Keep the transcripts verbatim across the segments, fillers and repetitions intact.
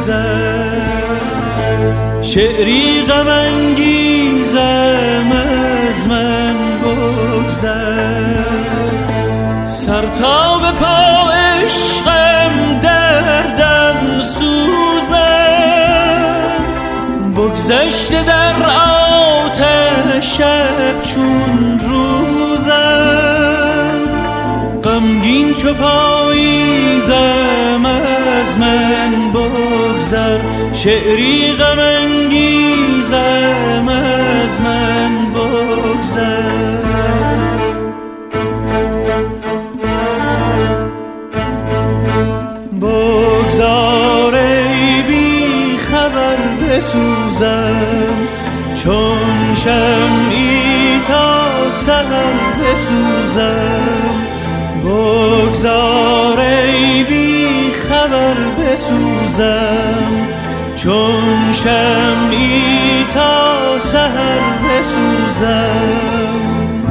بگذر، شعری غم انگیزم از من بگذر. سر تا به پا عشقم دردم سوزم، بگذشته در آتش شب چون روزم. غمگین چو پاییزم از من بگذر، شعری غم انگیزم از من بگذر. بگذار ای بی خبر بسوزم، چون شمعی تا سحر بسوزم. بگذار ای بی خبر بسوزم، چون شمعی تا سحر بسوزم.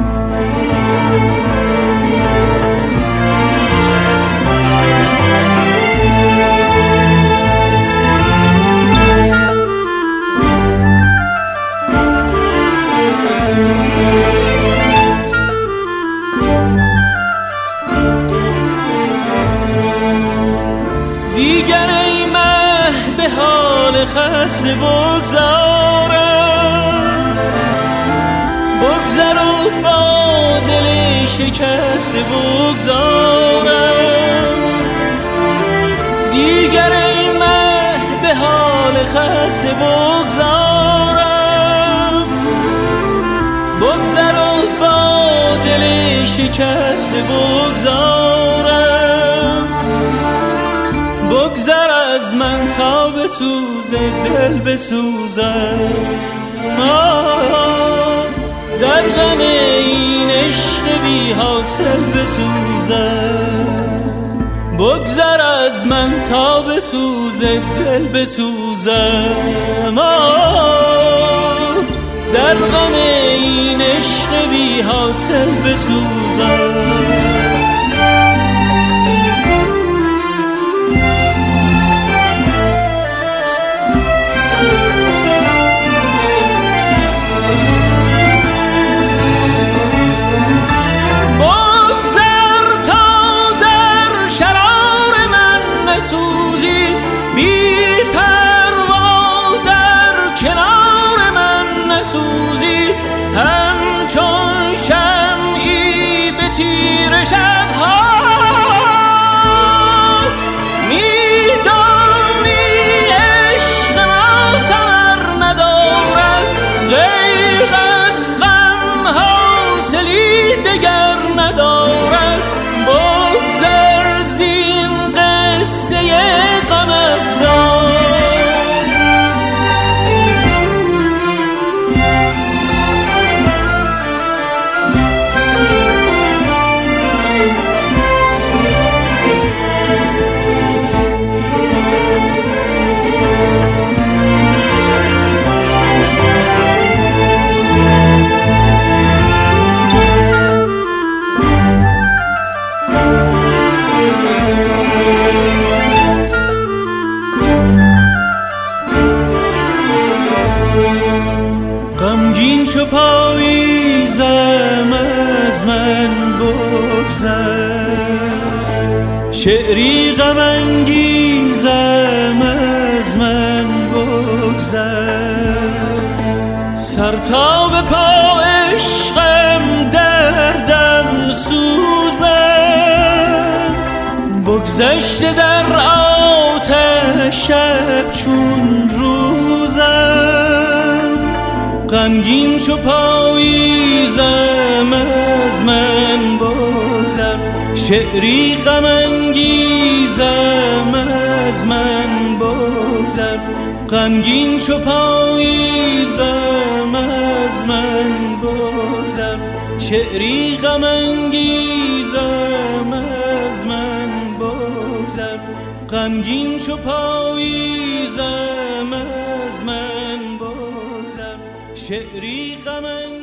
دیگر ای مه به حال خسته بگذارم، بگذر و با دل شکسته بگذارم. دیگر ای مه به حال خسته بگذارم، بگذر و با دل شکسته بگذارم. بگذر از من تا بسوزه دل بسوزم، در غم این عشق بی حاصل بسوزم. بگذر از من تا بسوزه دل بسوزم، در غم این عشق بی حاصل بسوزم. همچون شمعی به تیر شبها، میدانی عشق ما ثمر ندارد، غیر از غم حاصلی دگر ندارد. بگذر زین قصه غم افزا، غمگین چو پاییزم از من بگذر، شعری غم انگیزم از من بگذر. سر تا به پا عشقم دردم سوزم، بگذشته در آتش شب چون روزم. غمگین چو پاییزم از من بگذر، شعری غم انگیزم از من بگذر. غمگین چو پاییزم از من بگذر، شعری غم انگیزم از من بگذر. غمگین چو پاییزم از من بگذر، شعری غم